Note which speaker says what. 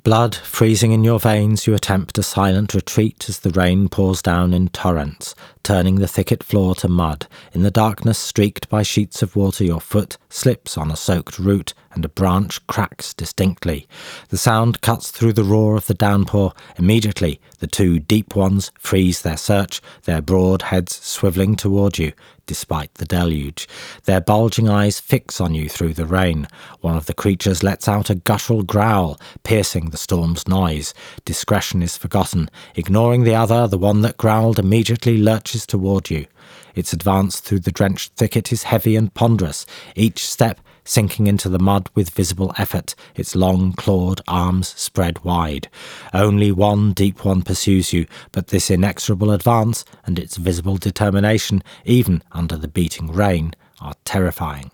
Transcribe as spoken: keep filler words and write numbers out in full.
Speaker 1: Blood freezing in your veins, you attempt a silent retreat as the rain pours down in torrents, turning the thicket floor to mud. In the darkness streaked by sheets of water, your foot slips on a soaked root and a branch cracks distinctly. The sound cuts through the roar of the downpour. Immediately, the two deep ones freeze their search, their broad heads swivelling toward you, despite the deluge. Their bulging eyes fix on you through the rain. One of the creatures lets out a guttural growl, piercing the storm's noise. Discretion is forgotten. Ignoring the other, the one that growled immediately lurches toward you. Its advance through the drenched thicket is heavy and ponderous, each step sinking into the mud with visible effort, its long clawed arms spread wide. Only one deep one pursues you, but this inexorable advance and its visible determination, even under the beating rain, are terrifying.